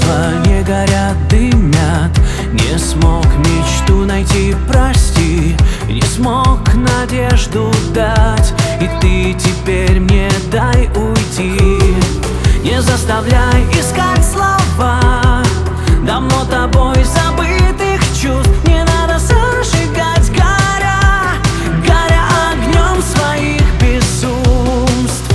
чувства не горят, дымят. Не смог мечту найти, прости. Не смог надежду дать, и ты теперь мне дай уйти. Не заставляй искать слова давно тобой забытых чувств. Не надо зажигать, горя огнем своих безумств.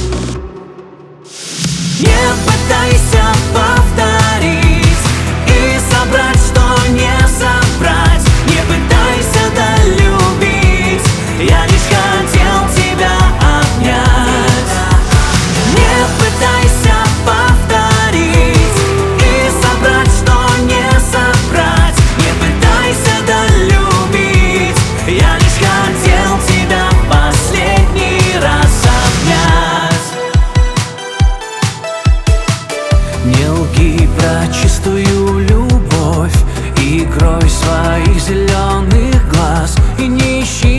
Не пытайся повторить и собрать, что не собрать. Не пытайся долюбить, я лишь хотел тебя обнять. Не пытайся повторить и собрать, что не собрать. Не пытайся долюбить, я лишь хотел тебя последний раз обнять. Не лги про чистую любовь и крой своих зеленых глаз, и не ищи